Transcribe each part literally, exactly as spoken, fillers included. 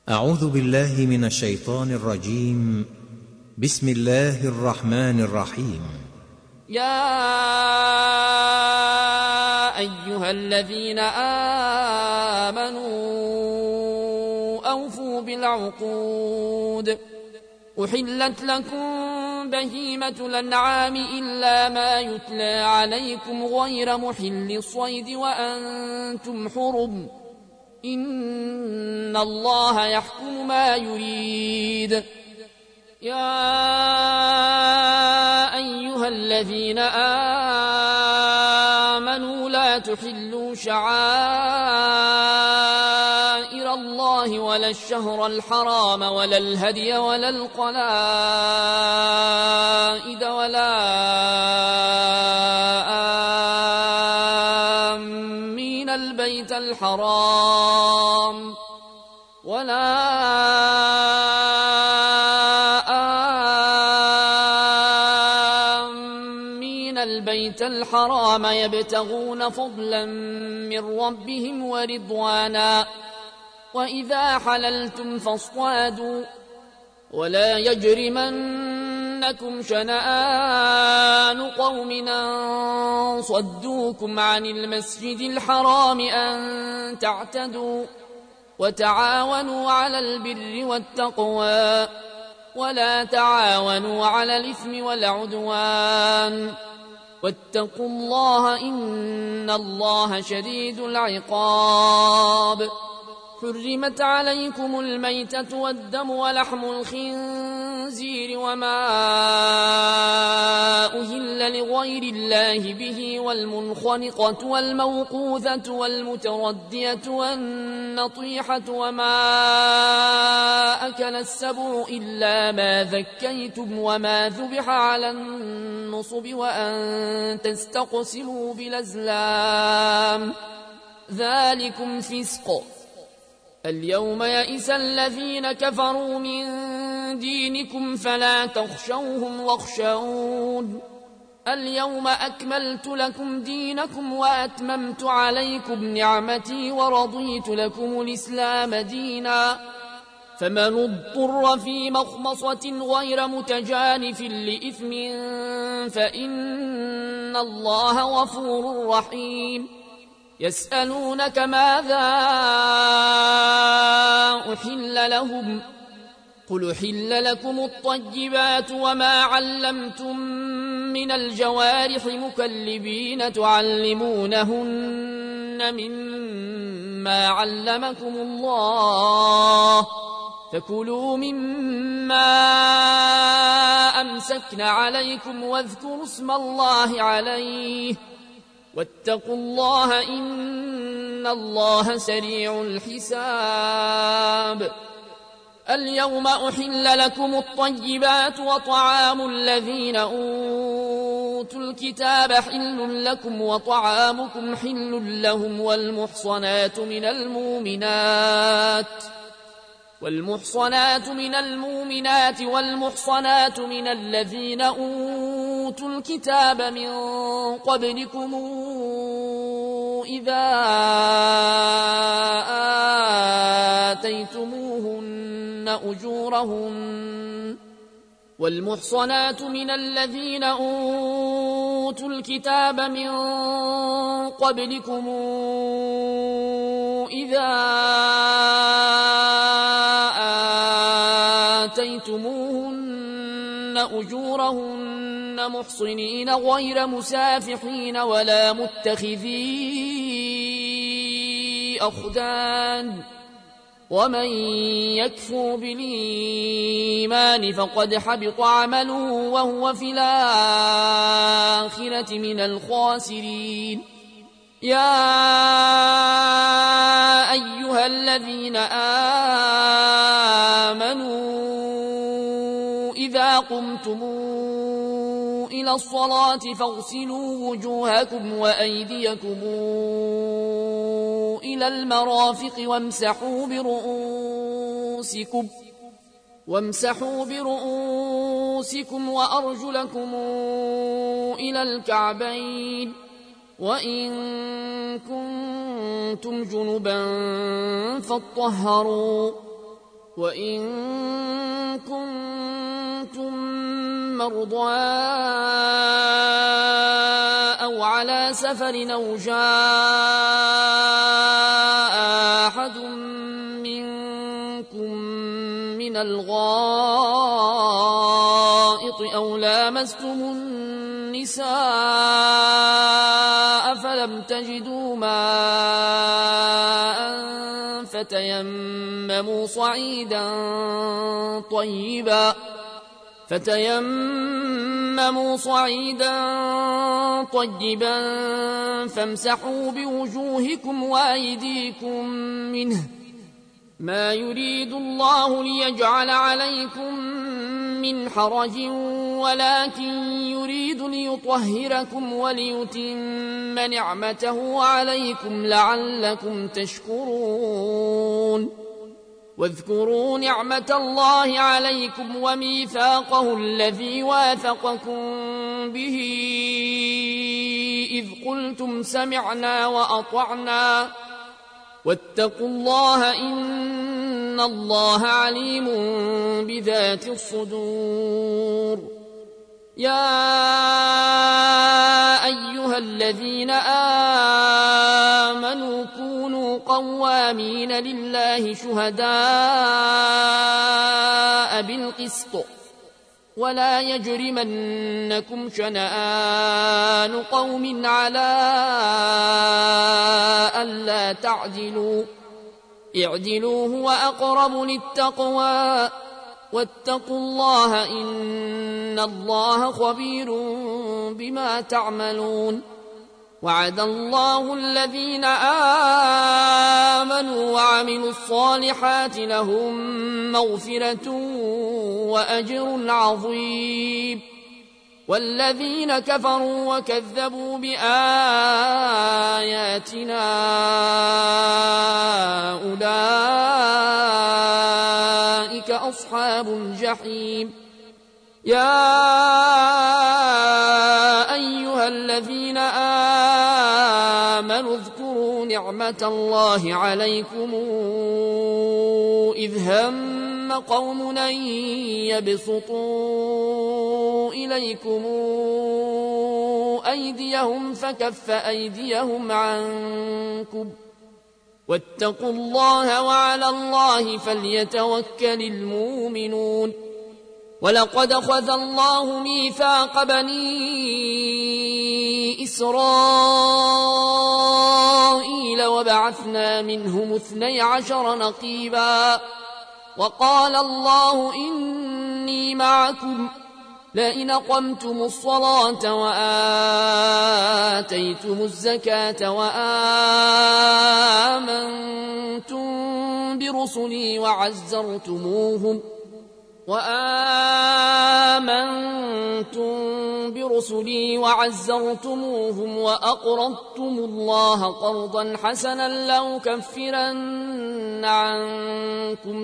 أعوذ بالله من الشيطان الرجيم. بسم الله الرحمن الرحيم. يا أيها الذين آمنوا أوفوا بالعقود. أحلت لكم بهيمة الأنعام إلا ما يتلى عليكم غير محل الصيد وأنتم حرم، إن الله يحكم ما يريد. يا أيها الذين آمنوا لا تحلوا شعائر الله ولا الشهر الحرام ولا الهدي ولا القلائد ولا آمين البيت الحرام ولا آمين البيت الحرام يبتغون فضلا من ربهم ورضوانا، وإذا حللتم فاصطادوا، ولا يجرمنكم شنآن قوم أن صدوكم عن المسجد الحرام أن تعتدوا، وتعاونوا على البر والتقوى ولا تعاونوا على الإثم والعدوان، واتقوا الله إن الله شديد العقاب. حرمت عليكم الميتة والدم ولحم الخنزير وما أهل لغير الله به، والمنخنقة والموقوذة والمتردية والنطيحة وما أكل السبع إلا ما ذكيتم وما ذبح على النصب وأن تستقسموا بالأزلام، ذلكم فسق. اليوم يئس الذين كفروا من دينكم فلا تخشوهم واخشون. اليوم أكملت لكم دينكم وأتممت عليكم نعمتي ورضيت لكم الإسلام دينا، فمن اضطر في مخمصة غير متجانف لإثم فإن الله غفور رحيم. يسألونك ماذا أحل لهم، قل أحل لكم الطيبات وما علمتم من الجوارح مكلبين تعلمونهن مما علمكم الله، فكلوا مما أمسكن عليكم واذكروا اسم الله عليه، واتقوا الله إن الله سريع الحساب. اليوم أحل لكم الطيبات وطعام الذين أوتوا الكتاب حل لكم وطعامكم حل لهم، والمحصنات من المؤمنات والمحصنات من المؤمنات والمحصنات من الذين أوتوا الكتاب من قبلكم إذا آتيتموهن أجورهن والمحصنات من الذين أوتوا الكتاب من قبلكم إذا آتيتموهن أجورهن محصنين غير مسافحين ولا متخذي أخدان، ومن يكفر بالإيمان فقد حبط عمله وهو في الآخرة من الخاسرين. يا أيها الذين آمنوا إذا قمتم إلى الصلاة فاغسلوا وجوهكم وأيديكم إلى المرافق وامسحوا برؤوسكم وامسحوا برؤوسكم وأرجلكم إلى الكعبين، وإن كنتم جنبا فاطهروا وإن كنتم مرضى أو على سفر أو جاء أحد منكم من الغائط أو لامستم النساء فلم تجدوا ماء فتيمموا صعيدا طيبا فتيمموا صعيدا طيبا فامسحوا بوجوهكم وأيديكم منه ما يريد الله ليجعل عليكم من حرج ولكن يريد ليطهركم وليتم نعمته عليكم لعلكم تشكرون واذكروا نعمة الله عليكم وميثاقه الذي واثقكم به إذ قلتم سمعنا وأطعنا واتقوا الله إن الله عليم بذات الصدور يا أيها الذين آمنوا كونوا قوامين لله شهداء بالقسط ولا يجرمنكم شنآن قوم على ألا تعدلوا اعدلوا هو أقرب للتقوى واتقوا الله إن الله خبير بما تعملون وعد الله الذين آمنوا وعملوا الصالحات لهم مغفرة وأجر عظيم والذين كفروا وكذبوا بآياتنا أولئك أصحاب الجحيم يا أيها الذين آمنوا اذكروا نعمة الله عليكم إذ هم قوم أن يبسطوا إليكم أيديهم فكف أيديهم عنكم واتقوا الله وعلى الله فليتوكل المؤمنون ولقد أخذ الله ميثاق بني إسرائيل وبعثنا منهم اثني عشر نقيبا وقال الله إني معكم لئن أقمتم الصلاة وآتيتم الزكاة وآمنتم برسلي وعزرتموهم وآمنتم برسلي وعزرتموهم وأقرضتم الله قرضا حسنا لأكفرن عنكم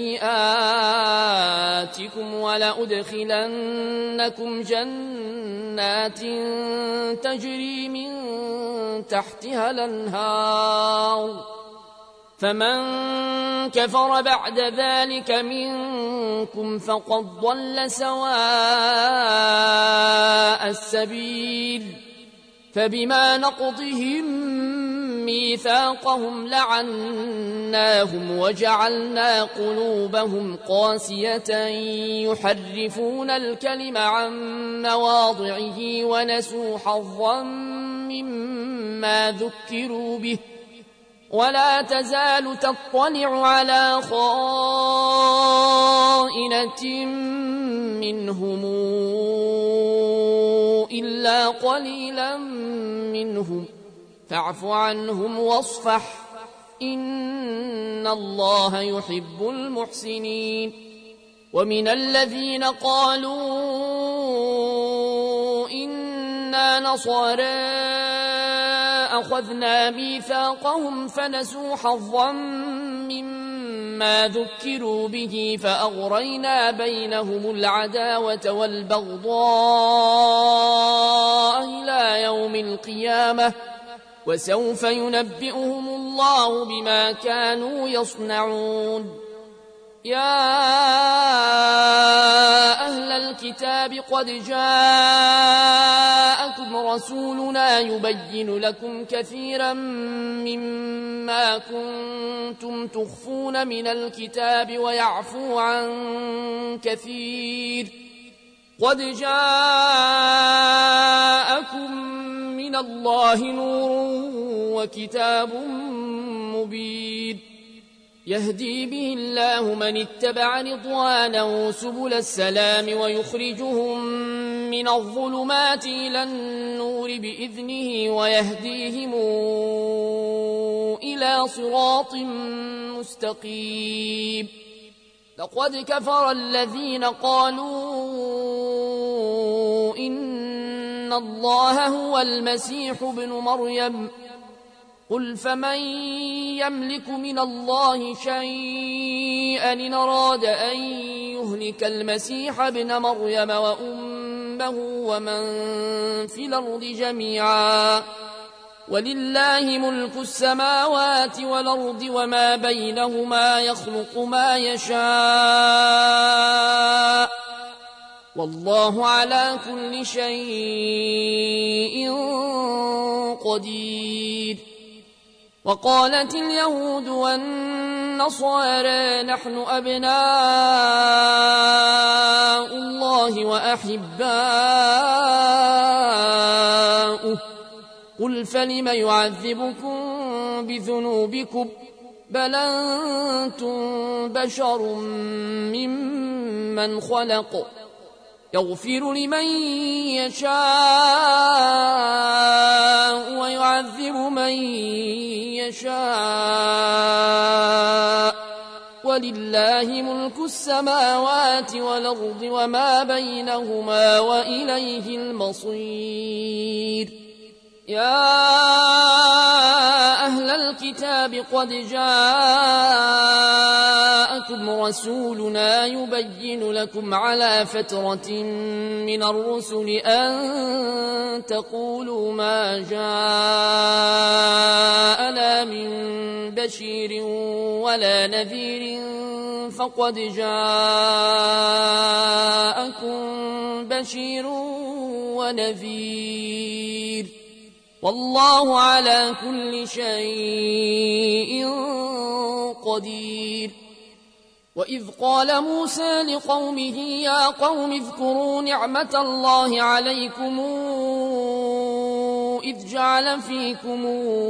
سيئاتكم ولأدخلنكم جنات تجري من تحتها الأنهار فمن كفر بعد ذلك منكم فقد ضل سواء السبيل فبما نقضهم ميثاقهم لعناهم وجعلنا قلوبهم قاسية يحرفون الكلم عن مواضعه ونسوا حظا مما ذكروا به ولا تزال تطلع على خائنة منهم إلا قليلا منهم فاعف عنهم واصفح إن الله يحب المحسنين ومن الذين قالوا إنا نصارى أخذنا ميثاقهم فنسوا حظا مما ذكروا به فأغرينا بينهم العداوة والبغضاء إلى يوم القيامة وسوف ينبئهم الله بما كانوا يصنعون يا أهل الكتاب قد جاءكم رسولنا يبين لكم كثيرا مما كنتم تخفون من الكتاب ويعفو عن كثير قد جاءكم من الله نور وكتاب مبين يهدي به الله من اتبع رضوانه سبل السلام ويخرجهم من الظلمات إلى النور بإذنه ويهديهم إلى صراط مستقيم لقد كفر الذين قالوا إن الله هو المسيح ابن مريم قل فمن يملك من الله شيئا إن أراد أن يهلك المسيح ابن مريم وأمه ومن في الأرض جميعا ولله ملك السماوات والأرض وما بينهما يخلق ما يشاء والله على كل شيء قدير وقالت اليهود والنصارى نحن أبناء الله وأحباؤه قل فلم يعذبكم بذنوبكم بل أنتم بشر ممن خلق يغفر لمن يشاء ويعذب من يشاء ولله ملك السماوات والأرض وما بينهما وإليه المصير يا أهل الكتاب قد جاءكم رسولنا يبين لكم على فترة من الرسل أن تقولوا ما جاءنا من بشير ولا نذير فقد جاءكم بشير ونذير والله على كل شيء قدير وإذ قال موسى لقومه يا قوم اذكروا نعمة الله عليكم إذ جعل فيكم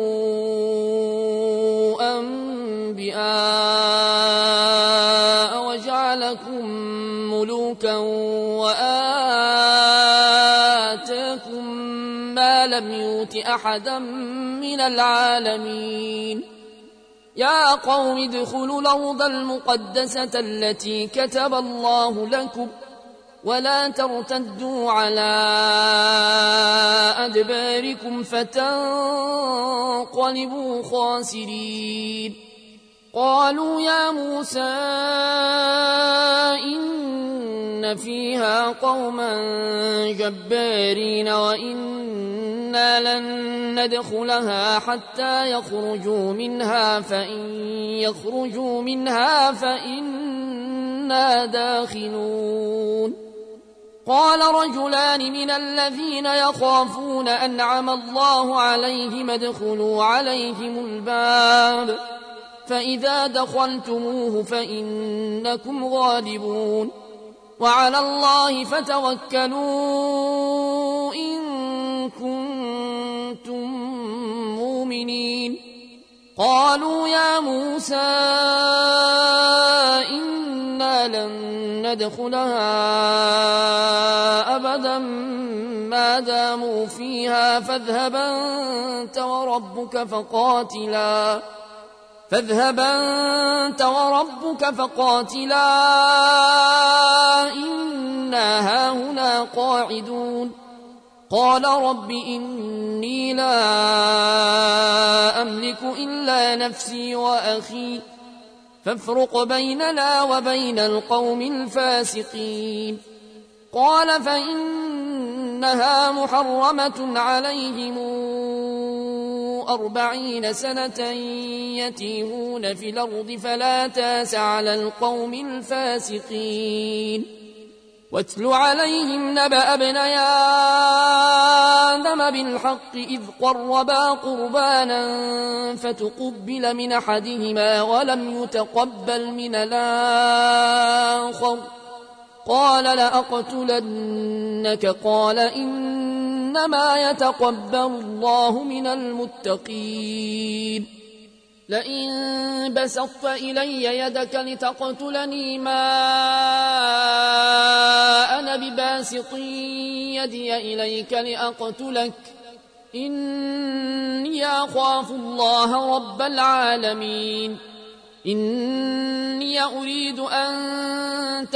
أنبياء وجعلكم ملوكا وآتاكم ما لم يؤت أحدا من العالمين يا قوم ادخلوا الأرض المقدسة التي كتب الله لكم ولا ترتدوا على أدباركم فتنقلبوا خاسرين قالوا يا موسى إن فيها قوما جبارين وإنا لن ندخلها حتى يخرجوا منها فإن يخرجوا منها فإنا داخلون قال رجلان من الذين يخافون أنعم الله عليهم ادخلوا عليهم الباب فإذا دخلتموه فإنكم غالبون وعلى الله فتوكلوا إن كنتم مؤمنين قالوا يا موسى إنا لن ندخلها أبدا ما داموا فيها فاذهب أنت وربك فقاتلا فاذهب أنت وربك فقاتلا إنا هاهنا قاعدون قال رب إني لا أملك إلا نفسي وأخي فافرق بيننا وبين القوم الفاسقين قال فإنها محرمة عليهم أربعين سنة يتيهون في الأرض فلا تاس على القوم الفاسقين واتل عليهم نبأ ابني آدم بالحق إذ قربا قربانا فتقبل من أحدهما ولم يتقبل من الآخر قال لأقتلنك قال إنما يتقبل الله من المتقين لئن بسطت إلي يدك لتقتلني ما أنا بباسط يدي إليك لأقتلك إني أخاف الله رب العالمين إني أريد أن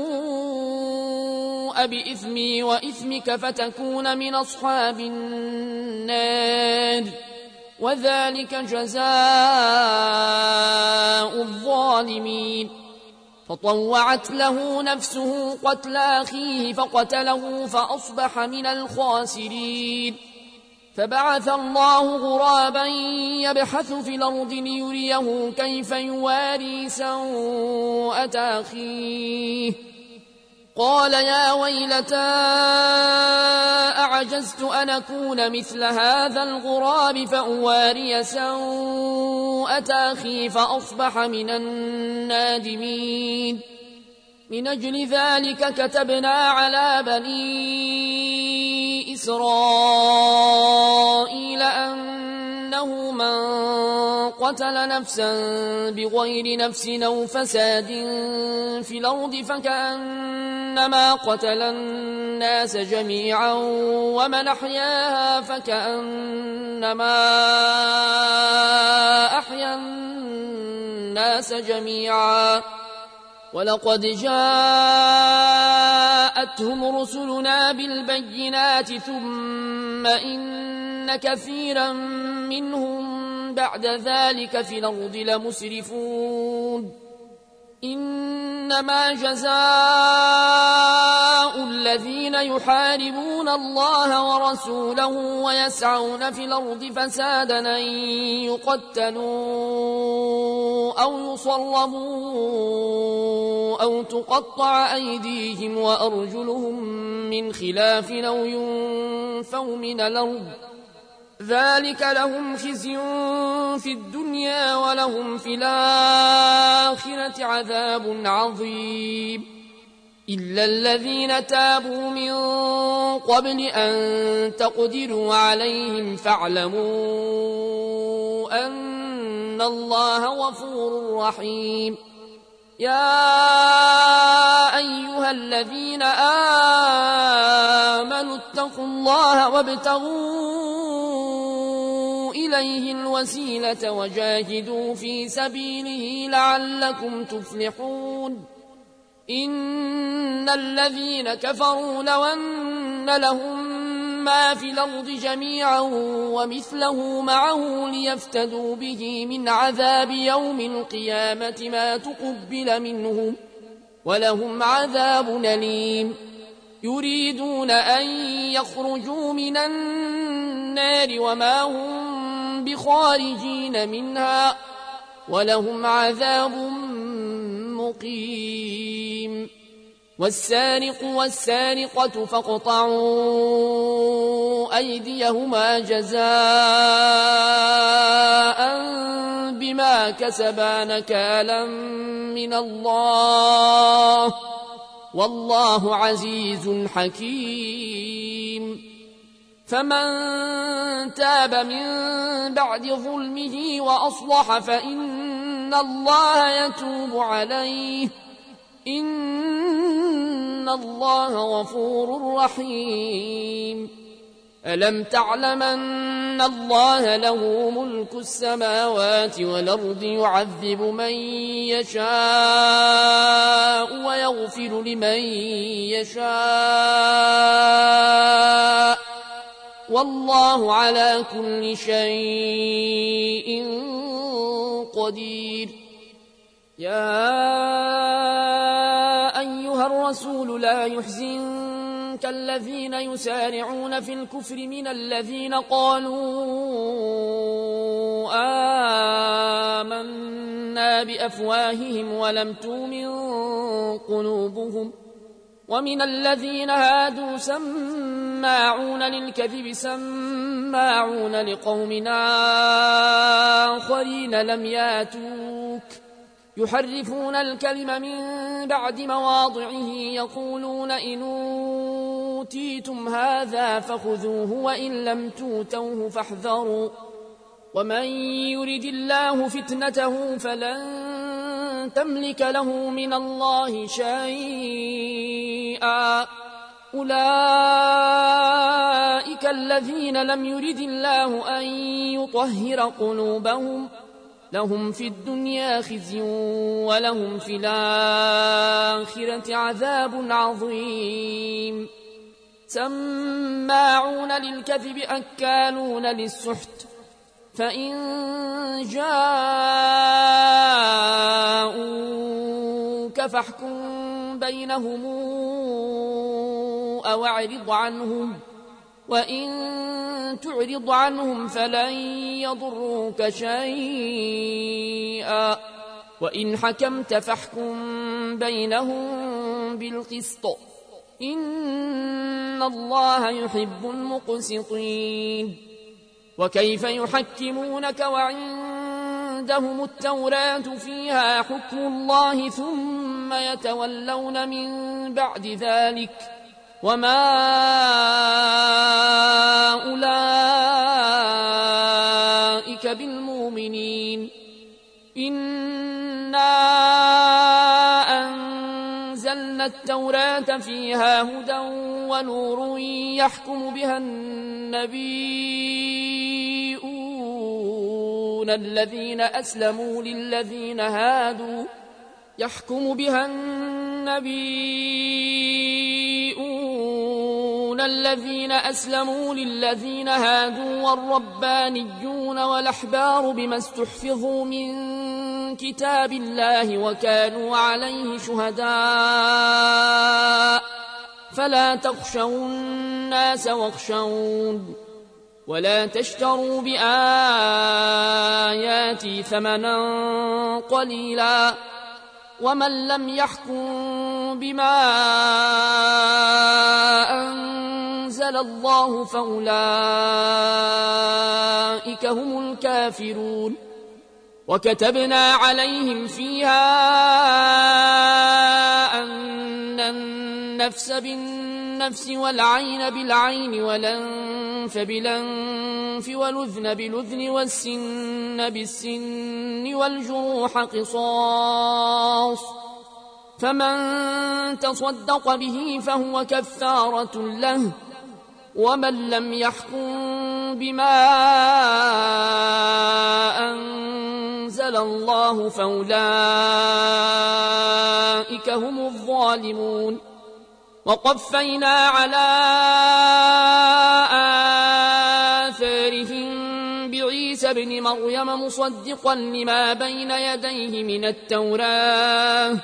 تبوء بإثمي وإثمك فتكون من أصحاب النار وذلك جزاء الظالمين فطوعت له نفسه قتل أخيه فقتله فأصبح من الخاسرين فبعث الله غرابا يبحث في الأرض ليريه كيف يواري سوءة أخيه قال يا ويلتى أعجزت أن أكون مثل هذا الغراب فأواري سوءة أخي فأصبح من النادمين من أجل ذلك كتبنا على بني إسرائيل أنه من قتل نفسا بغير نفس أو فساد في الأرض فكأنما قتل الناس جميعا ومن أحياها فكأنما أحيا الناس جميعا ولقد جاءتهم رسلنا بالبينات ثم إن كثيرا منهم بعد ذلك في الأرض لمسرفون إنما جزاء الذين يحاربون الله ورسوله ويسعون في الأرض فسادا أن يقتلوا أو يصلبوا أو تقطع أيديهم وأرجلهم من خلاف أو ينفوا من الأرض ذلك لهم خزي في الدنيا ولهم في الآخرة عذاب عظيم إلا الذين تابوا من قبل أن تقدروا عليهم فاعلموا أن الله غفور رحيم يا أيها الذين آمنوا اتقوا الله وابتغوا إليه الوسيلة وجاهدوا في سبيله لعلكم تفلحون إن الذين كفروا لو أن لهم ما في الأرض جميعا ومثله معه ليفتدوا به من عذاب يوم القيامة ما تقبل منهم ولهم عذاب أليم يريدون أن يخرجوا من النار وما هم بخارجين منها ولهم عذاب مقيم والسارق والسارقة فاقطعوا أيديهما جزاء بما كسبا نكالا من الله والله عزيز حكيم فمن تاب من بعد ظلمه وأصلح فإن الله يتوب عليه إن الله غفور رحيم ألم تعلم أن الله له ملك السماوات والأرض يعذب من يشاء ويغفر لمن يشاء والله على كل شيء قدير يا أيها الرسول لا يحزنك الذين يسارعون في الكفر من الذين قالوا آمنا بأفواههم ولم تؤمن قلوبهم ومن الذين هادوا سماعون للكذب سماعون لقوم آخرين لم ياتوك يحرفون الكلم من بعد مواضعه يقولون إن أوتيتم هذا فخذوه وإن لم توتوه فاحذروا ومن يرد الله فتنته فلن تملك له من الله شيئا أولئك الذين لم يرد الله أن يطهر قلوبهم لهم في الدنيا خزي ولهم في الآخرة عذاب عظيم سماعون للكذب أكالون للسحت فإن جاءوك فاحكم بينهم أو اعرض عنهم وإن تعرض عنهم فلن يضروك شيئا وإن حكمت فاحكم بينهم بالقسط إن الله يحب المقسطين وكيف يحكمونك وعندهم التوراة فيها حكم الله ثم يتولون من بعد ذلك وما أولئك بالمؤمنين إنا أنزلنا التوراة فيها هدى ونور يحكم بها النبيون الذين أسلموا للذين هادوا يحكم بها النبيون الذين أسلموا للذين هادوا والربانيون والأحبار بما استحفظوا من كتاب الله وكانوا عليه شهداء فلا تخشوا الناس واخشون ولا تشتروا بآياتي ثمنا قليلا ومن لم يحكم بما أنزل الله فأولئك هم الكافرون وكتبنا عليهم فيها أن النفس بالنفس والعين بالعين والأنف بالأنف والأذن بالأذن والسن بالسن والجروح قصاص فمن تصدق به فهو كفارة له ومن لم يحكم بما أنزل الله فأولئك هم الظالمون وقفينا على آثارهم بعيسى ابن مريم مصدقا لما بين يديه من التوراة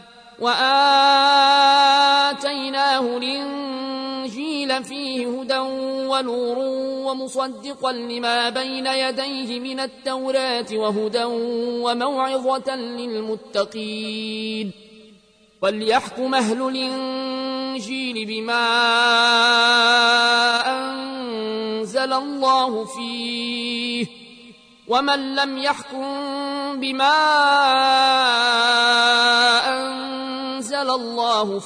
وآتيناه الإنجيل فيه هدى ونور ومصدقا لما بين يديه من التوراة وهدى وموعظة للمتقين وليحكم أهل الإنجيل بما أنزل الله فيه ومن لم يحكم بما أنزل الله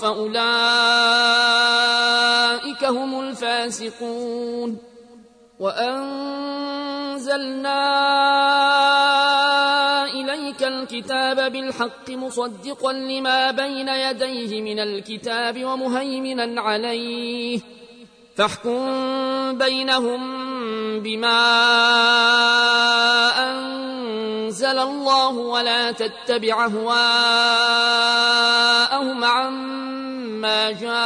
فأولئك هم الفاسقون وأنزلنا إليك الكتاب بالحق مصدقا لما بين يديه من الكتاب ومهيمنا عليه فاحكم بينهم بما أنزل الله ولا تتبع أهواءهم عما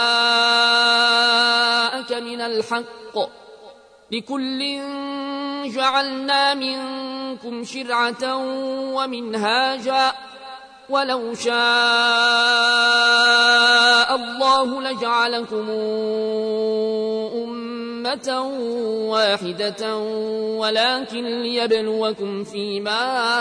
جاءك من الحق لكل جعلنا منكم شرعة ومنهاجا ولو شاء الله لجعلكم أمة أمة واحدة ولكن ليبلوكم فيما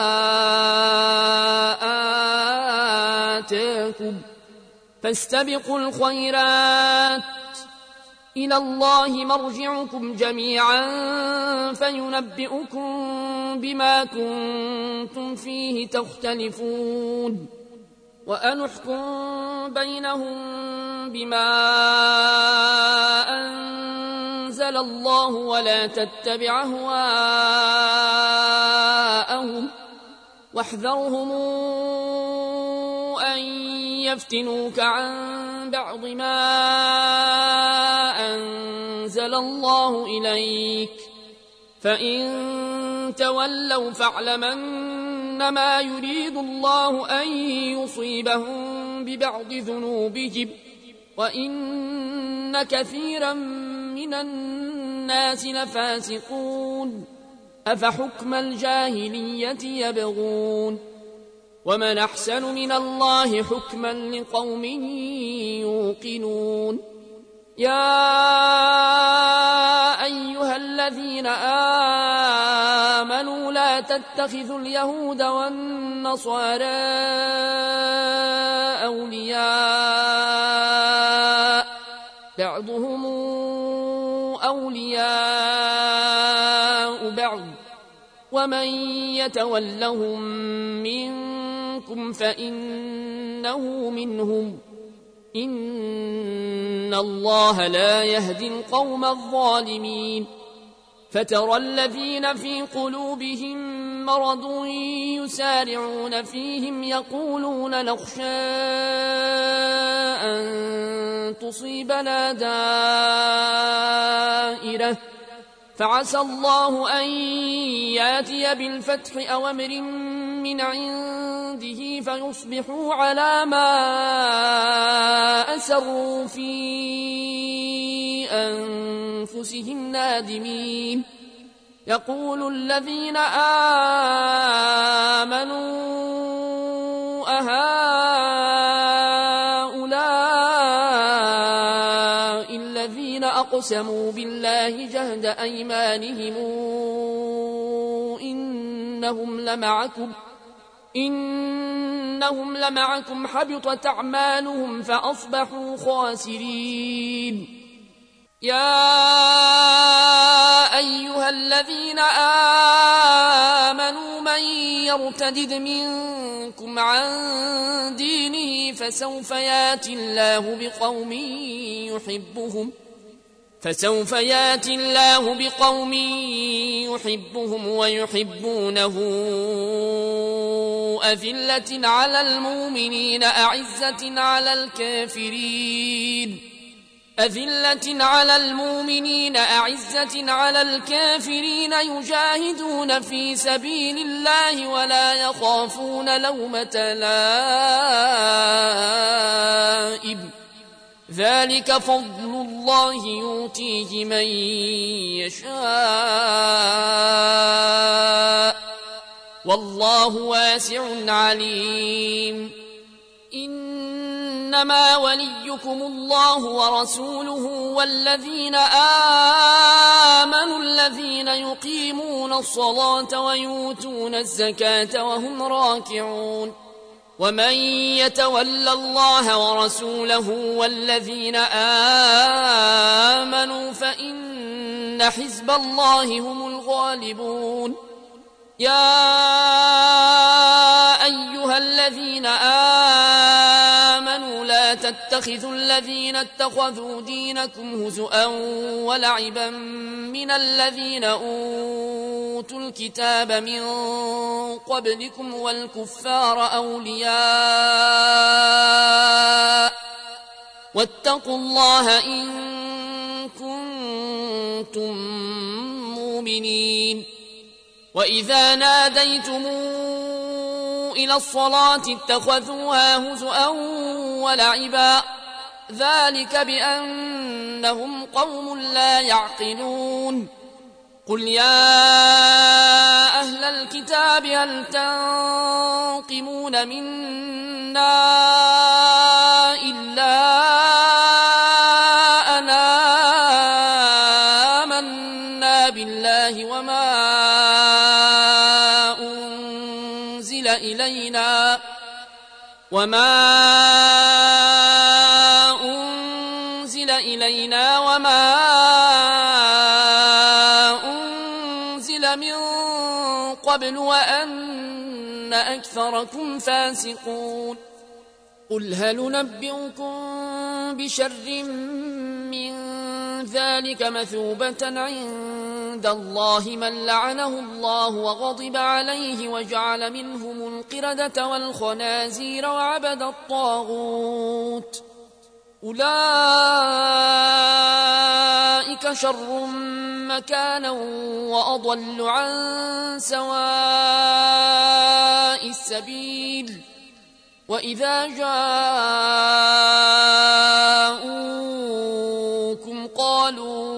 آتاكم فاستبقوا الخيرات إلى الله مرجعكم جميعا فينبئكم بما كنتم فيه تختلفون وأنحكم بينهم بما أنزل الله ولا تتبع أهواءهم واحذرهم أن يفتنوك عن بعض ما أنزل الله إليك فإن تولوا فاعلم أنما يريد الله أن يصيبهم ببعض ذنوبهم وإن كثيرا من الناس لفاسقون أفحكم الجاهلية يبغون ومن أحسن من الله حكما لقوم يوقنون يا أيها الذين آمنوا لا تتخذوا اليهود والنصارى أولياء بعضهم أولياء بعض ومن يتولهم منكم فإنه منهم إن الله لا يهدي القوم الظالمين فترى الذين في قلوبهم مرض يسارعون فيهم يقولون نخشى أن تصيبنا دائرة فعسى الله أن ياتي بالفتح أو أمر من عنده فيصبحوا على ما أسروا في أنفسهم نادمين يقول الذين آمنوا أهؤلاء الذين أقسموا بالله جهد أيمانهم إنهم لمعكم إنهم لمعكم حبطت أعمالهم فأصبحوا خاسرين يا أيها الذين آمنوا من يرتدد منكم عن دينه فسوف ياتي الله بقوم يحبهم فسوف ياتي الله بقوم يحبهم ويحبونه أذلة على المؤمنين أعزة على الكافرين أذلة على المؤمنين أعزة على الكافرين يجاهدون في سبيل الله ولا يخافون لومة لائم ذلك فضل الله يؤتيه من يشاء والله واسع عليم إنما وليكم الله ورسوله والذين آمنوا الذين يقيمون الصلاة ويؤتون الزكاة وهم راكعون ومن يتول الله ورسوله والذين آمنوا فإن حزب الله هم الغالبون يا أيها الذين آمنوا لا تتخذوا الذين اتخذوا دينكم هزؤا ولعبا من الذين أوتوا الكتاب من قبلكم والكفار أولياء واتقوا الله إن كنتم مؤمنين وإذا ناديتم إلى الصلاة اتخذوها هزؤا ولعبا ذلك بأنهم قوم لا يعقلون قل يا أهل الكتاب هل تنقمون منا إلا أنا إلينا وما أنزل إلينا وما أنزل من قبل وأن أكثركم فاسقون قل هل ننبئكم بشر من ذلك مثوبة عند الله من لعنه الله وغضب عليه وجعل منهم القردة والخنازير وعبد الطاغوت أولئك شر مكانا وأضل عن سواء السبيل وإذا جاءوكم قالوا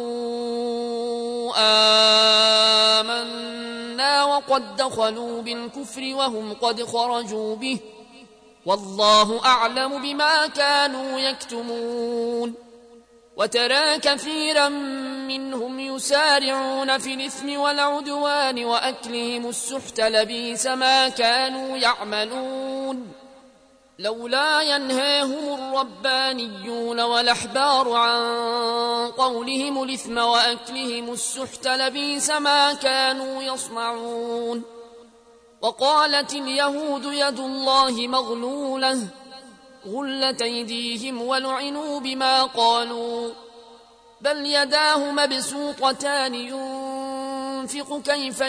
آمنا وقد دخلوا بالكفر وهم قد خرجوا به والله أعلم بما كانوا يكتمون وترى كثيرا منهم يسارعون في الإثم والعدوان وأكلهم السحت لبئس ما كانوا يعملون لولا ينهاهم الربانيون والأحبار عن قولهم الإثم وأكلهم السحت لبئس ما كانوا يصنعون وقالت اليهود يد الله مغلولة غلت أيديهم ولعنوا بما قالوا بل يداه مبسوطتان ينفق كيف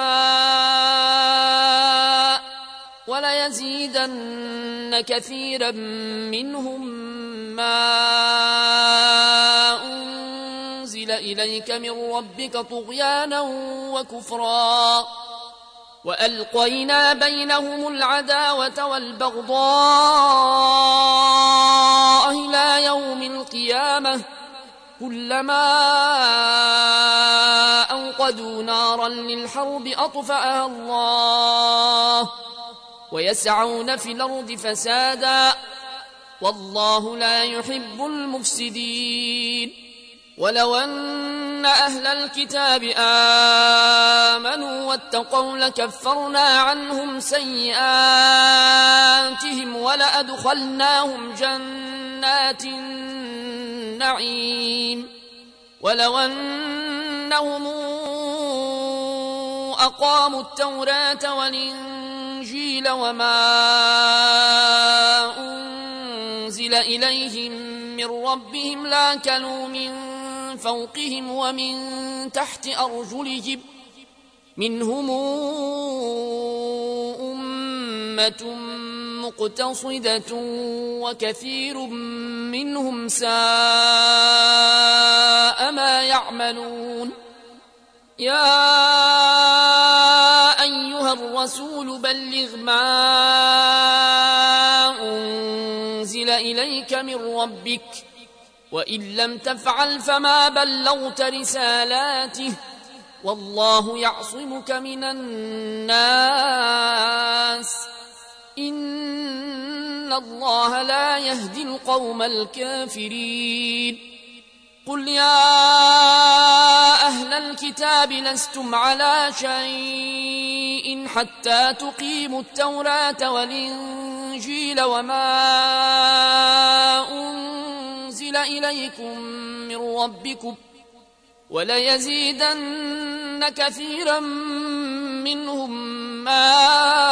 يشاء وليزيدن كثيرا منهم ما أنزل إليك من ربك طغيانا وكفرا وألقينا بينهم العداوة والبغضاء إلى يوم القيامة كلما أوقدوا نارا للحرب أطفأها الله ويسعون في الأرض فسادا والله لا يحب المفسدين ولو أن أهل الكتاب آمنوا واتقوا لكفرنا عنهم سيئاتهم ولأدخلناهم جنات النعيم ولو أنهم أقاموا التوراة والإنجيل وما أنزل إليهم من ربهم لأكلوا من فوقهم ومن تحت أرجلهم منهم أمة مقتصدة وكثير منهم ساء ما يعملون يا أيها الرسول بلغ ما أنزل إليك من ربك وإن لم تفعل فما بلغت رسالاته والله يعصمك من الناس إن الله لا يهدي القوم الكافرين قل يا أهل الكتاب لستم على شيء حتى تقيموا التوراة والإنجيل وما أنزل إليكم من ربكم وليزيدن كثيرا منهم ما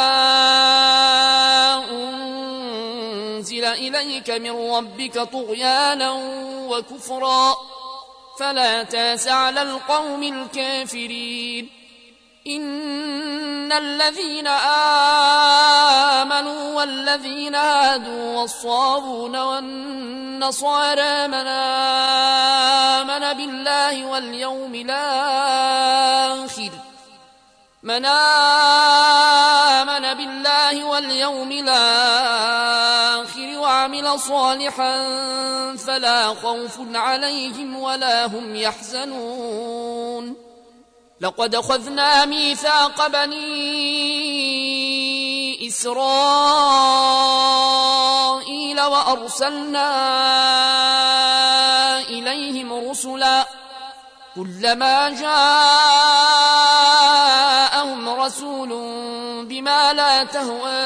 أنزل إليك من ربك طغيانا وكفرا فلا تاس على القوم الكافرين إن الذين آمنوا والذين هادوا والصابون والنصارى من آمن بالله واليوم الآخر من آمن بالله واليوم الآخر وعمل صالحا فلا خوف عليهم ولا هم يحزنون لقد أخذنا ميثاق بني إسرائيل وأرسلنا إليهم رسلا كلما جاءهم رسول بما ما لا تهوى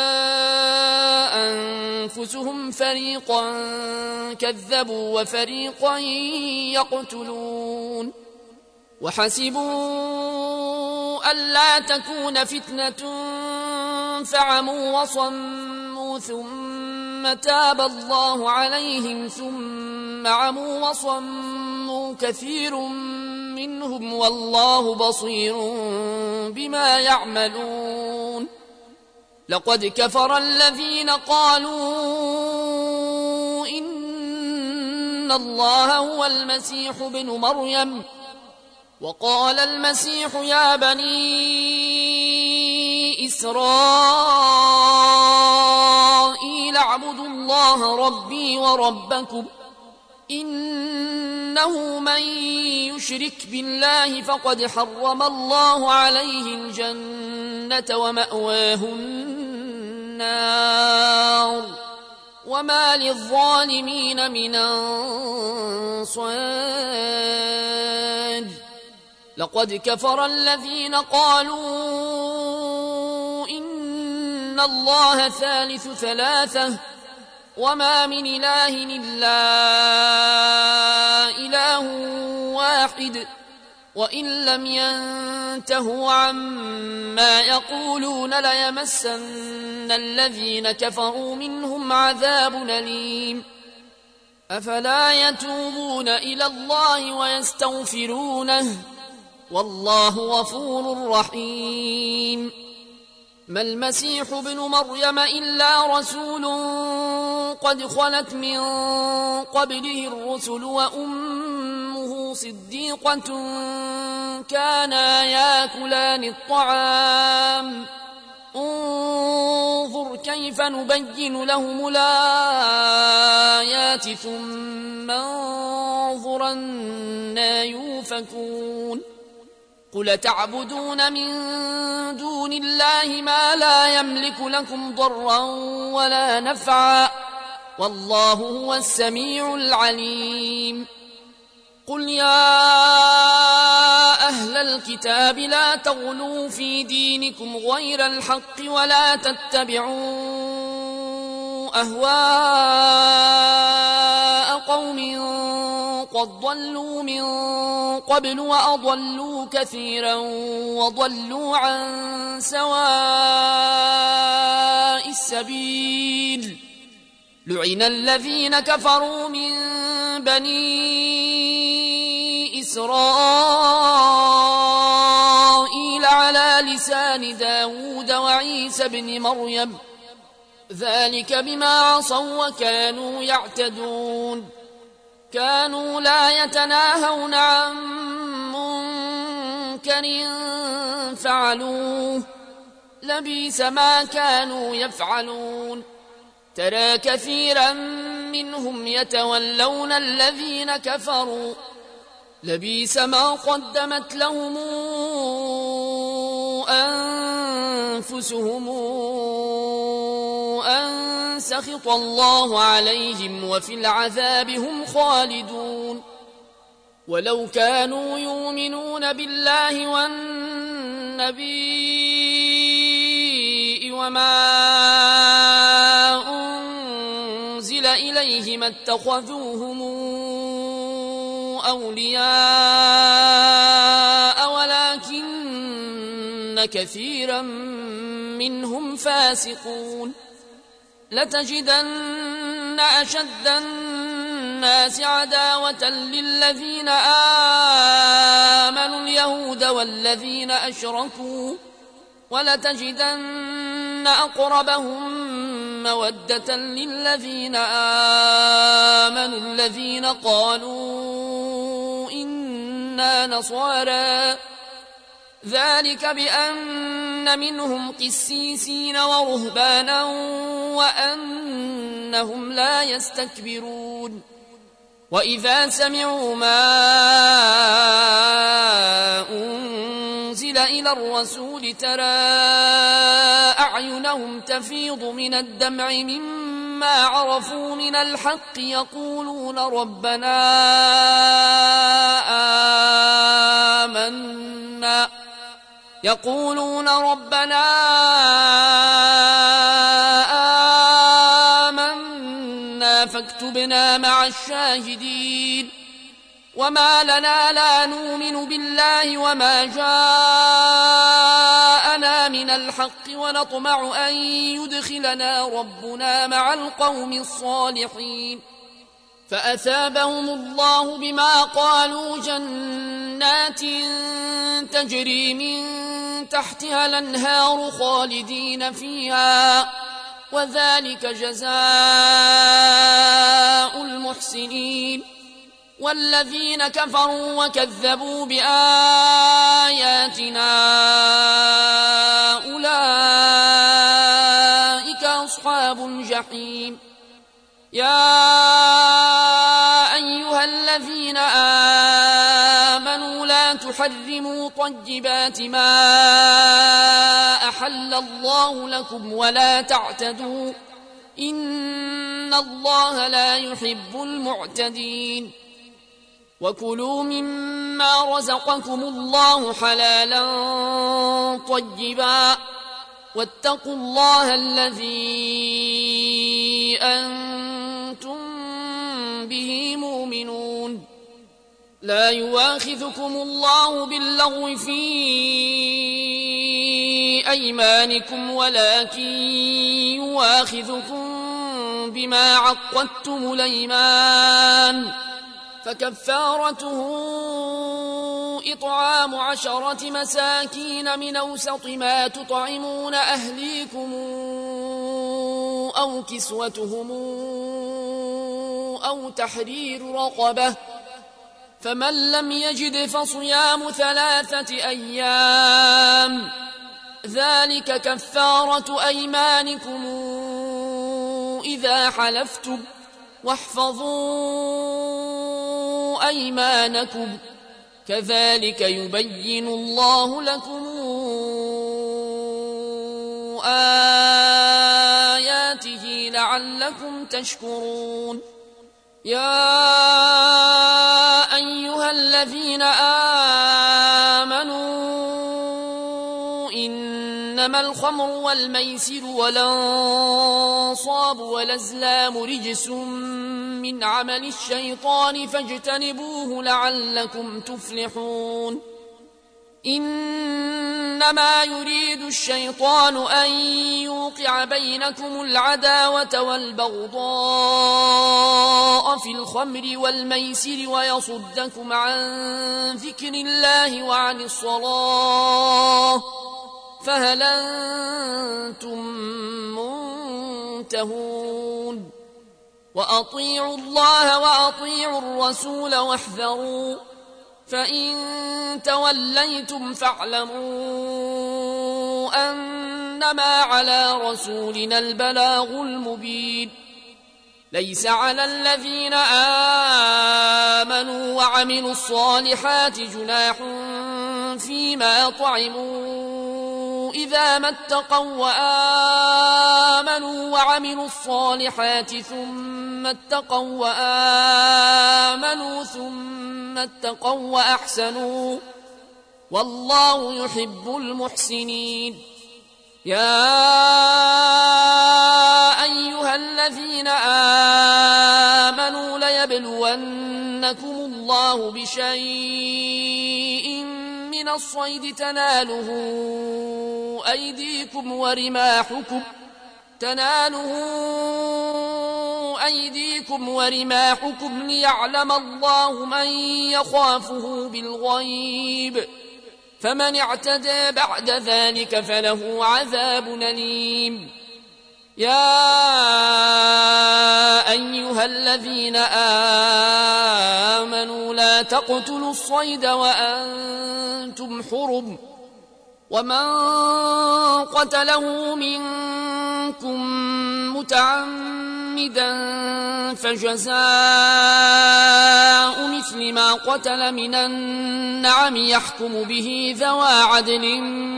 أنفسهم فريقا كذبوا وفريقا يقتلون وحسبوا ألا تكون فتنة فعموا وصموا ثم تاب الله عليهم ثم عموا وصموا كثير منهم والله بصير بما يعملون لقد كفر الذين قالوا إن الله هو المسيح ابن مريم وقال المسيح يا بني إسرائيل اعبدوا الله ربي وربكم إنه من يشرك بالله فقد حرم الله عليه الجنة ومأواه النار وما للظالمين من أنصار لقد كفر الذين قالوا إن الله ثالث ثلاثة وما من إله إلا إله واحد وإن لم ينتهوا عما يقولون ليمسن الذين كفروا منهم عذاب أليم أفلا يتوبون إلى الله ويستغفرونه والله غفور رحيم ما المسيح ابن مريم إلا رسول قد خلت من قبله الرسل وأمه صديقة كانا ياكلان الطعام انظر كيف نبين لهم الآيات ثم انظر أنى يؤفكون قل تعبدون من دون الله ما لا يملك لكم ضرا ولا نفعا والله هو السميع العليم قل يا أهل الكتاب لا تغلوا في دينكم غير الحق ولا تتبعوا أهواء قوم قد ضلوا من قبل وأضلوا كثيرا وضلوا عن سواء السبيل لعن الذين كفروا من بني إسرائيل على لسان داود وعيسى بن مريم ذلك بما عصوا وكانوا يعتدون كانوا لا يتناهون عن منكر فعلوه لبئس ما كانوا يفعلون ترى كثيرا منهم يتولون الذين كفروا لبئس ما قدمت لهم أنفسهم أن سخط الله عليهم وفي العذاب هم خالدون ولو كانوا يؤمنون بالله والنبي وما أنزل إليه ما اتخذوهم أولياء ولكن كثيرا منهم فاسقون لتجدن أشد الناس عداوة للذين آمنوا اليهود والذين أشركوا ولتجدن أقربهم مودة للذين آمنوا الذين قالوا إنا نصارى ذلك بأن منهم قسيسين ورهبانا وأنهم لا يستكبرون وإذا سمعوا ما أنزل إلى الرسول ترى أعينهم تفيض من الدمع مما عرفوا من الحق يقولون ربنا آمنا يقولون ربنا آمنا فاكتبنا مع الشاهدين وما لنا لا نؤمن بالله وما جاءنا من الحق ونطمع أن يدخلنا ربنا مع القوم الصالحين فأثابهم الله بما قالوا جنات تجري من تحتها الأنهار خالدين فيها وذلك جزاء المحسنين والذين كفروا وكذبوا بآياتنا أولئك أصحاب الجحيم يا أيها الذين آمنوا لا تحرموا طيبات ما أحل الله لكم ولا تعتدوا إن الله لا يحب المعتدين وكلوا مما رزقكم الله حلالا طيبا واتقوا الله الذي أنتم به مؤمنون لا يؤاخذكم الله باللغو في أيمانكم ولكن يؤاخذكم بما عقدتم الأيمان فكفارته إطعام عشرة مساكين من أوسط ما تطعمون أهليكم أو كسوتهم أو تحرير رقبة فمن لم يجد فصيام ثلاثة أيام ذلك كفارة أيمانكم إذا حلفتم واحفظوا أيمانكم كذلك يبين الله لكم آياته لعلكم تشكرون يا أيها الذين آمنوا إنما الخمر والميسر والأنصاب والأزلام رجس من عمل الشيطان فاجتنبوه لعلكم تفلحون إنما يريد الشيطان أن يوقع بينكم العداوة والبغضاء في الخمر والميسر ويصدكم عن ذكر الله وعن الصلاة فهل أنتم منتهون وأطيعوا الله وأطيعوا الرسول واحذروا فإن توليتم فاعلموا أنما على رسولنا البلاغ المبين ليس على الذين آمنوا وعملوا الصالحات جناح فيما طعموا إذا ما اتقوا وآمنوا وعملوا الصالحات ثم اتقوا وآمنوا ثم اتقوا وأحسنوا والله يحب المحسنين يا أيها الذين آمنوا ليبلونكم الله بشيء من الصيد تناله أيديكم ورماحكم تناله أيديكم ورماحكم ليعلم الله من يخافه بالغيب فمن اعتدى بعد ذلك فله عذاب أليم يا أيها الذين آمنوا لا تقتلوا الصيد وأنتم حرم ومن قتله منكم متعمدا فجزاء مثل ما قتل من النعم يحكم به ذوى عدل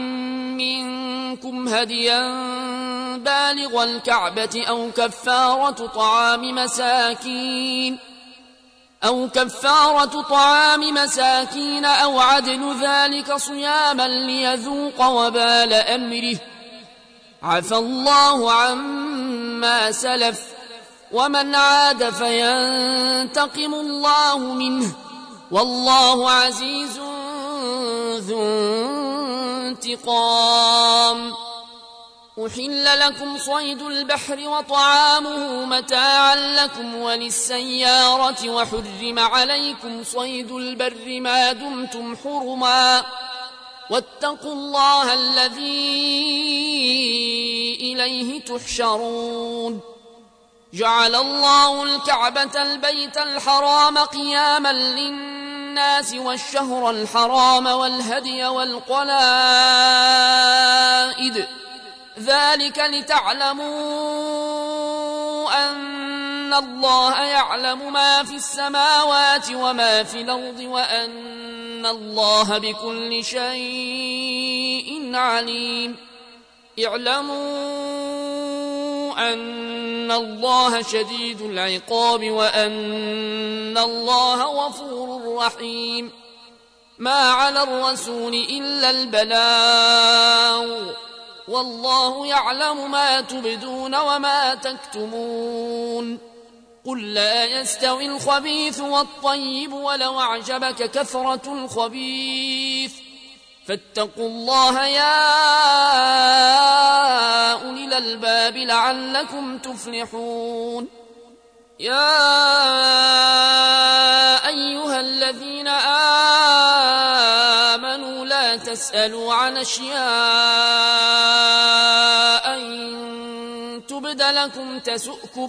منكم هديا بالغ الكعبة أو كفارة طعام مساكين أو كفارة طعام مساكين أو عدل ذلك صياما ليذوق وبال أمره. عفى الله عما سلف ومن عاد فينتقم الله منه والله عزيز ذو انتقام. أحل لكم صيد البحر وطعامه متاعا لكم وللسيارة وحرم عليكم صيد البر ما دمتم حرما واتقوا الله الذي إليه تحشرون. جعل الله الكعبة البيت الحرام قياما للناس والشهر الحرام والهدي والقلائد ذلك لتعلموا أن الله يعلم ما في السماوات وما في الأرض وأن الله بكل شيء عليم. اعلموا أن الله شديد العقاب وأن الله غفور رحيم. ما على الرسول إلا البلاغ والله يعلم ما تبدون وما تكتمون. قل لا يستوي الخبيث والطيب ولو أعجبك كثرة الخبيث فاتقوا الله يا أولي الألباب لعلكم تفلحون. يا أيها الذين آمنوا لا تسألوا عن أشياء إن تبد لكم تسؤكم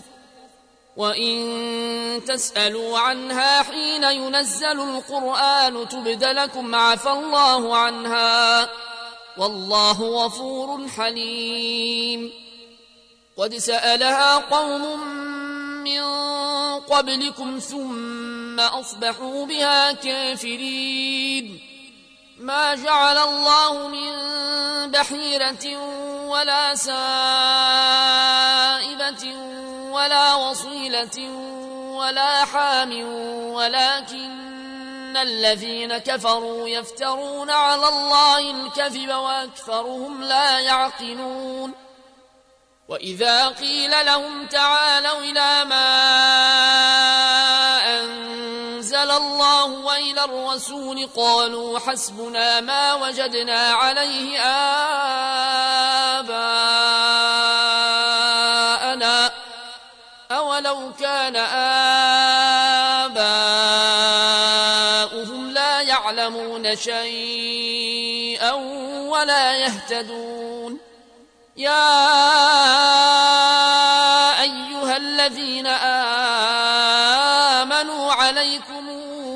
وإن تسألوا عنها حين ينزل القرآن تبد لكم عفى الله عنها والله غفور حليم. قد سألها قوم من قبلكم ثم أصبحوا بها كافرين. ما جعل الله من بحيرة ولا سائبة ولا وصيلة ولا حام ولكن الذين كفروا يفترون على الله الكذب وأكثرهم لا يعقلون. وإذا قيل لهم تعالوا إلى ما أنزل الله وإلى الرسول قالوا حسبنا ما وجدنا عليه آباءنا أولو كان آباؤهم لا يعلمون شيئا ولا يهتدون. يا أيها الذين آمنوا عليكم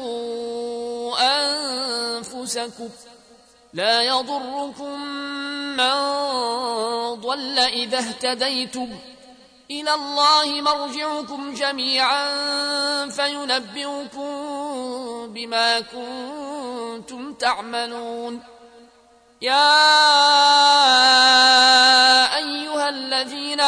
أنفسكم لا يضركم من ضل إذا اهتديتم إلى الله مرجعكم جميعا فينبئكم بما كنتم تعملون. يا أيها الذين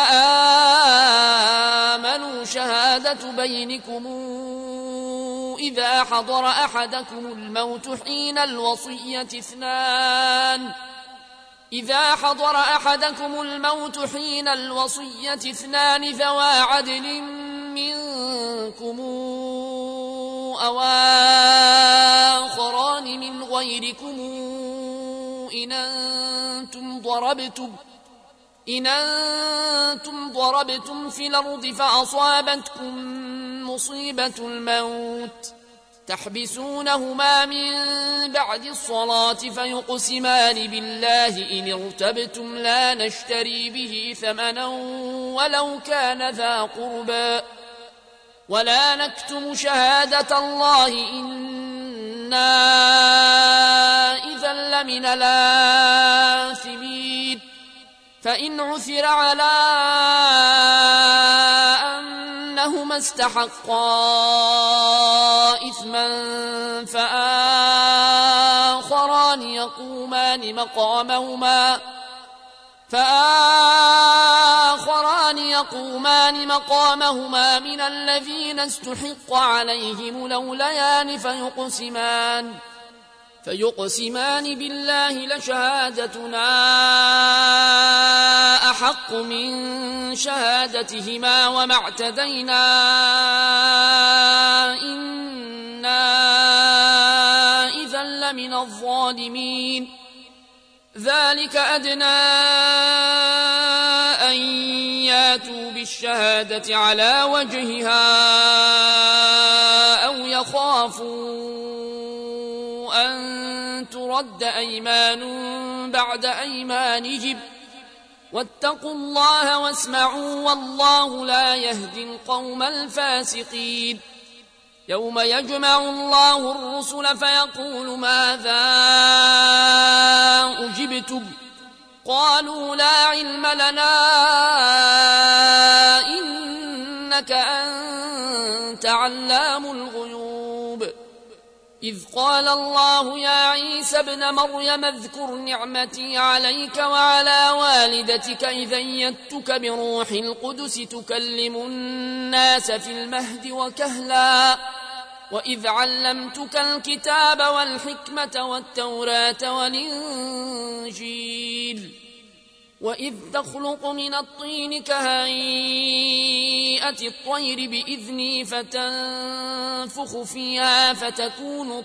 آمنوا شهادة بينكم إذا حضر أحدكم الموت حين الوصية اثنان إذا حضر أحدكم الموت حين الوصية اثنان ذوى عدل منكم أو آخران من غيركم إن أنتم ضربتم إن أنتم ضربتم في الأرض فأصابتكم مصيبة الموت تحبسونهما من بعد الصلاة فيقسمان بالله إن ارتبتم لا نشتري به ثمنا ولو كان ذا قربى ولا نكتم شهادة الله إنا إذا لمن الآثمين. فإن عثر على أنهما استحقا إثما فآخران يقومان مقامهما فآخران آخران يقومان مقامهما من الذين استحق عليهم الأوليان فيقسمان فيقسمان بالله لشهادتنا أحق من شهادتهما وما اعتدينا إنا إذا لمن الظالمين. ذلك أدنى أن ياتوا بالشهادة على وجهها أو يخافوا أن ترد أيمان بعد أيمانهم واتقوا الله واسمعوا والله لا يهدي القوم الفاسقين. يوم يجمع الله الرسل فيقول ماذا أجبتم قالوا لا علم لنا إنك أنت علام الغيوب. إذ قال الله يا عيسى ابن مريم اذكر نعمتي عليك وعلى والدتك إذ أيدتك بروح القدس تكلم الناس في المهد وكهلا وإذ علمتك الكتاب والحكمة والتوراة والإنجيل وإذ تخلق من الطين كهيئة الطير بإذني فتنفخ فيها فتكون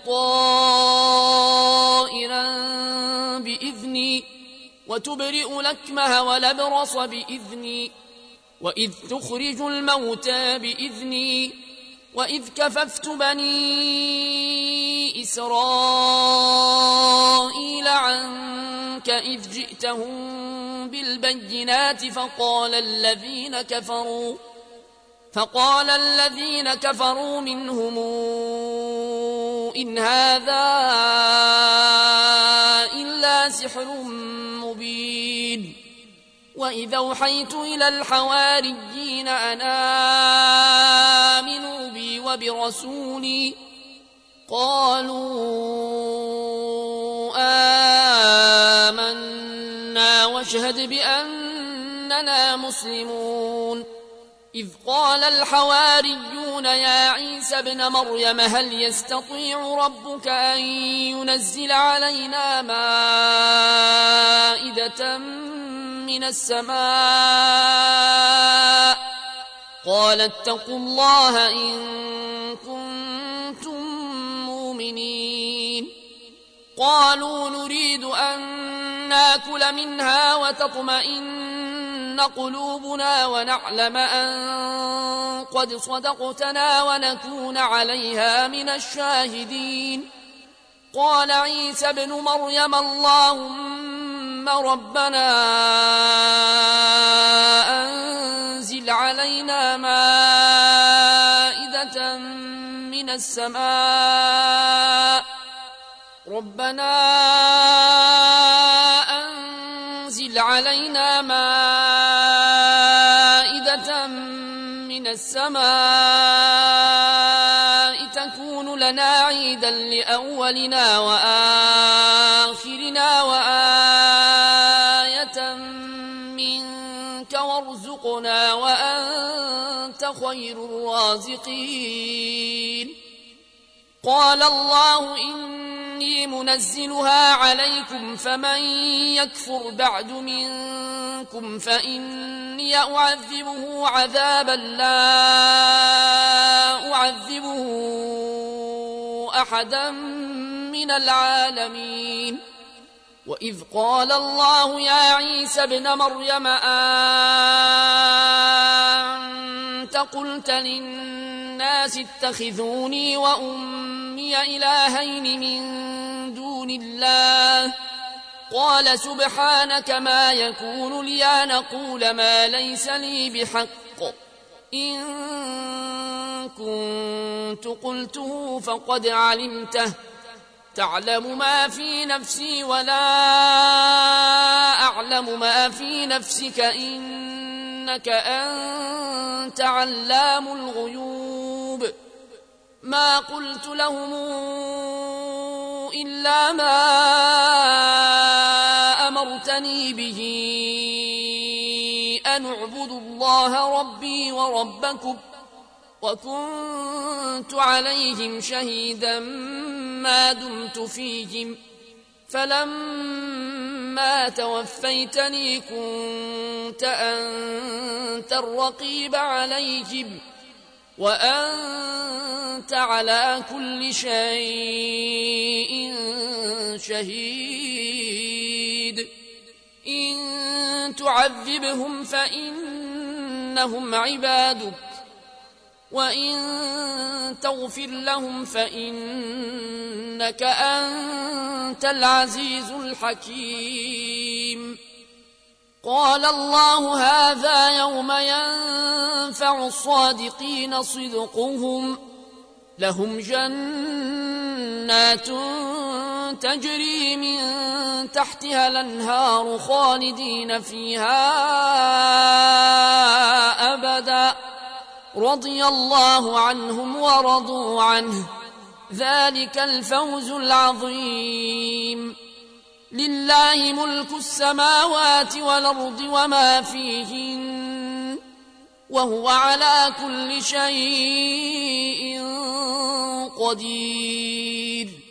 طائرا بإذني وتبرئ الأكمه والأبرص بإذني وإذ تخرج الموتى بإذني وإذ كففت بني إسرائيل عنك إذ جئتهم بالبينات فقال الذين كفروا فقال الذين كفروا منهم إن هذا إلا سحر مبين. وإذا أوحيت إلى الحواريين أن آمنوا بي وبرسولي قالوا آمنا واشهد بأننا مسلمون. إذ قال الحواريون يا عيسى ابن مريم هل يستطيع ربك أن ينزل علينا مائدة من السماء قال اتقوا الله إن كنتم مؤمنين. قالوا نريد أن ناكل منها وتطمئن قلوبنا ونعلم أن قد صدقتنا ونكون عليها من الشاهدين. قال عيسى ابن مريم اللهم ربنا أنزل علينا مائدة من السماء ربنا أنزل علينا مائدة من السماء تكون لنا عيدا لأولنا وآخرنا وآية منك وارزقنا وأنت خير الرازقين. قال الله إني منزلها عليكم فمن يكفر بعد منكم فإني أعذبه عذابا لا أعذبه أحدا من العالمين. وإذ قال الله يا عيسى ابن مريم أنت قلت للناس اتخذوني وأمي إلهين من دون الله قال سبحانك ما يكون لي أن أقول ما ليس لي بحق إن كنت قلته فقد علمته تعلم ما في نفسي ولا أعلم ما في نفسك إنك أنت علام الغيوب. ما قلت لهم إلا ما أمرتني به أن اعبدوا الله الله ربي وربكم وكنت عليهم شهيدا ما دمت فيهم فلما توفيتني كنت أنت الرقيب عليهم وأنت على كل شيء شهيد إن تعذبهم فإنهم عبادك وإن تغفر لهم فإنك أنت العزيز الحكيم قال الله هذا يوم ينفع الصادقين صدقهم لهم جنات تجري من تحتها الأنهار خالدين فيها أبدا رضي الله عنهم ورضوا عنه ذلك الفوز العظيم لله ملك السماوات والأرض وما فيهن وهو على كل شيء قدير